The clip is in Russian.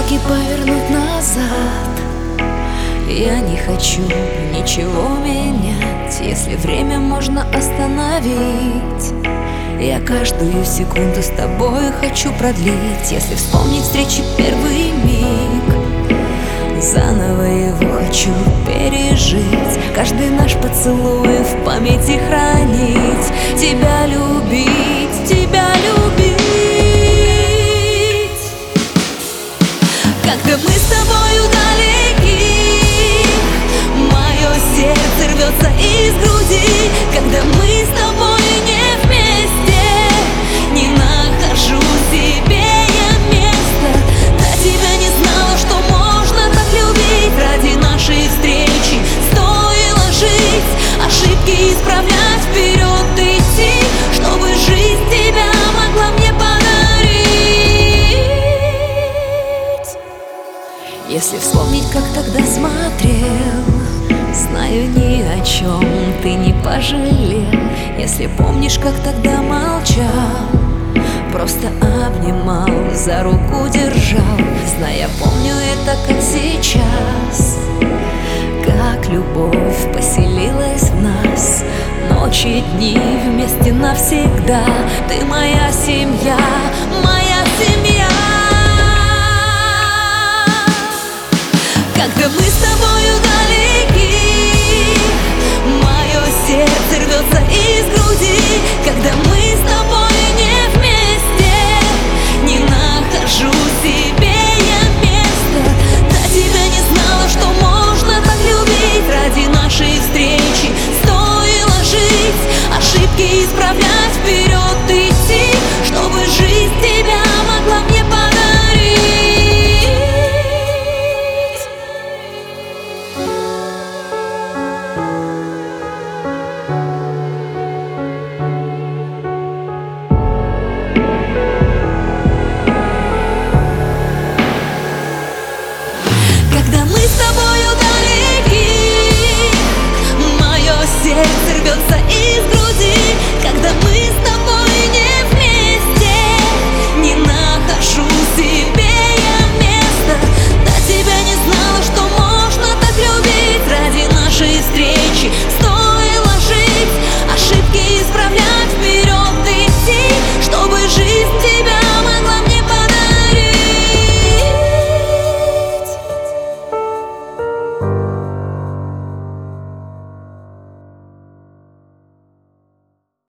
шаги повернуть назад. Я не хочу ничего менять, если время можно остановить. Я каждую секунду с тобой хочу продлить, если вспомнить встречи первый миг. Заново его хочу пережить, каждый наш поцелуй в памяти хранить. Тебя любить, тебя любить. Когда мы с тобою далеки, мое сердце рвется из груди. Когда мы с тобой не вместе, не нахожу себе я места. До тебя не знала, что можно так любить. Ради нашей встречи стоило жить, ошибки исправлять, вперед идти, чтобы жизнь тебя могла мне подарить. Если вспомнить, как тогда смотрел, знаю, ни о чем ты не пожалел. Если помнишь, как тогда молчал, просто обнимал, за руку держал. Зная, помню это как сейчас, как любовь поселилась в нас. Ночи, дни вместе навсегда. Ты моя семья, моя семья.